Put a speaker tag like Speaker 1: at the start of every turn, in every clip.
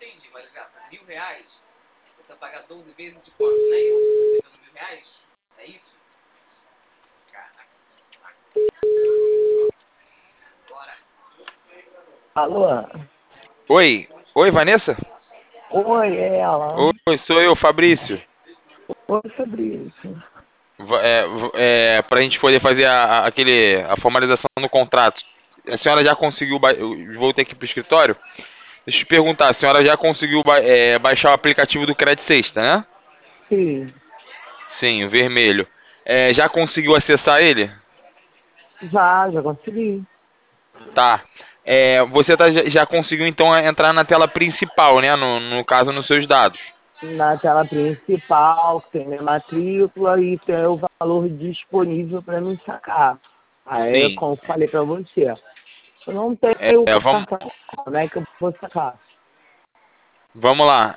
Speaker 1: Alô?
Speaker 2: Oi, oi, Vanessa?
Speaker 1: Oi, é ela.
Speaker 2: Oi, sou eu, Fabrício.
Speaker 1: Oi, Fabrício.
Speaker 2: Para a gente poder fazer a formalização do contrato. A senhora já conseguiu. Eu voltei aqui pro escritório. Deixa eu te perguntar, a senhora já conseguiu baixar o aplicativo do Credit Sexta, né?
Speaker 1: Sim,
Speaker 2: Sim, o vermelho. Já conseguiu acessar ele?
Speaker 1: já consegui.
Speaker 2: Tá. Você já conseguiu então entrar na tela principal, né? No caso, nos seus dados.
Speaker 1: Na tela principal, que tem minha matrícula e tem o valor disponível para me sacar. Aí,
Speaker 2: Sim.
Speaker 1: como falei para você, eu não tenho
Speaker 2: Vamos,
Speaker 1: cartão, como é que eu vou sacar?
Speaker 2: vamos lá.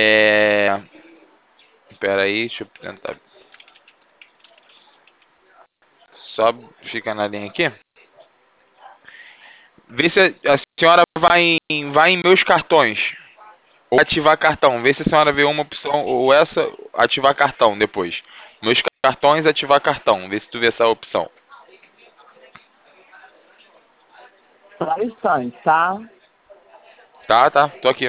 Speaker 2: Espera aí, deixa eu tentar. Só fica na linha aqui. Vê se a senhora vai em meus cartões. Ou ativar cartão. Vê se a senhora vê uma opção. Ou essa, ativar cartão depois. Meus cartões, ativar cartão. Vê se tu vê essa opção.
Speaker 1: Só um instante, tá?
Speaker 2: Tá, tá. Tô aqui.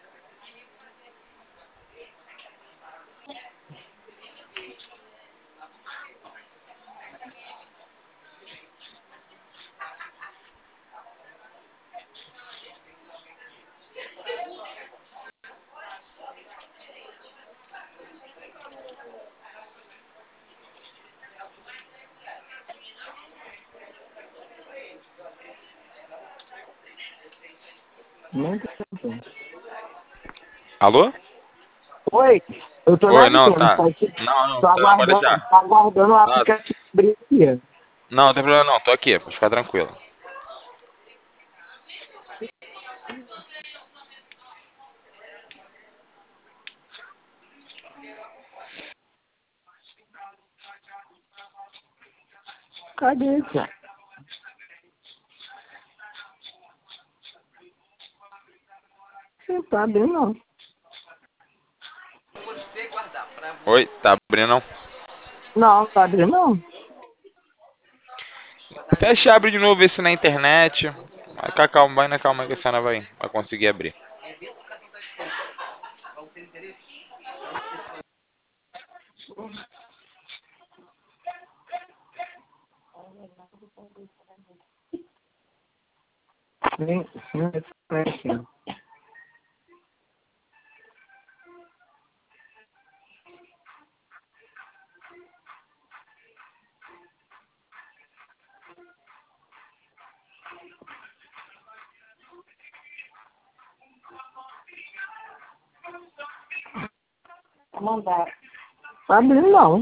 Speaker 1: Não tem.
Speaker 2: Alô?
Speaker 1: Oi, eu tô na
Speaker 2: Oi,
Speaker 1: linha,
Speaker 2: não,
Speaker 1: não
Speaker 2: tá.
Speaker 1: pode...
Speaker 2: Não, não,
Speaker 1: Tô
Speaker 2: tá, pode
Speaker 1: aguardando,
Speaker 2: deixar.
Speaker 1: tô aguardando o
Speaker 2: Tá.
Speaker 1: aplicativo abrir aqui.
Speaker 2: Não, não tem problema não. Tô aqui. Pode ficar tranquilo.
Speaker 1: Cadê isso? Não tá abrindo, não.
Speaker 2: Oi, tá abrindo não?
Speaker 1: Não, tá abrindo, não.
Speaker 2: Fecha e abre de novo, vê se na internet. Vai com calma, vai na calma que a senhora vai conseguir abrir.
Speaker 1: Nem aqui. Mandar. Tá abrindo, não.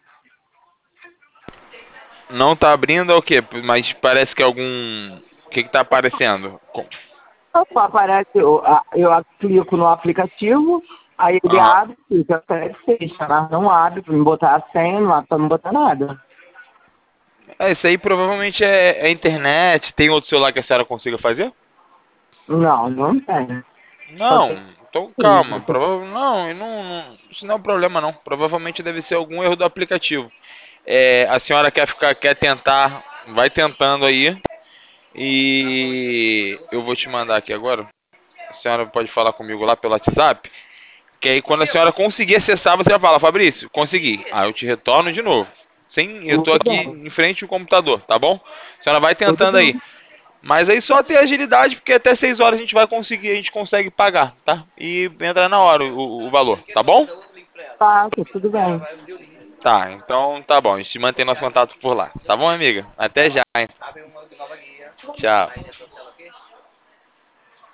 Speaker 2: Não tá abrindo é o quê? Mas parece que algum. O que que tá aparecendo?
Speaker 1: Só aparece, eu clico no aplicativo, aí ele
Speaker 2: Aham.
Speaker 1: abre, fica até fecha, mas não abre pra me botar a senha, não abre pra não botar nada.
Speaker 2: Isso aí provavelmente é internet. Tem outro celular que a senhora consiga fazer?
Speaker 1: Não, não tem. Só
Speaker 2: Não,
Speaker 1: tem
Speaker 2: então calma.
Speaker 1: isso.
Speaker 2: Isso não é um problema não. Provavelmente deve ser algum erro do aplicativo. A senhora quer tentar, vai tentando aí. E eu vou te mandar aqui agora. A senhora pode falar comigo lá pelo WhatsApp. Que aí quando a senhora conseguir acessar, você vai falar, Fabrício, consegui. Aí eu te retorno de novo. Sim, eu tô
Speaker 1: Tudo
Speaker 2: aqui
Speaker 1: bem,
Speaker 2: em frente ao computador, tá bom? A senhora vai
Speaker 1: tudo
Speaker 2: tentando aí.
Speaker 1: bem.
Speaker 2: Mas aí só ter agilidade, porque até 6 horas a gente vai conseguir, a gente consegue pagar, tá? E entra na hora o valor, tá bom?
Speaker 1: Tá, tudo bem.
Speaker 2: Tá, então tá bom. A gente mantém nosso contato por lá. Tá bom, amiga? Até já, hein? Tchau.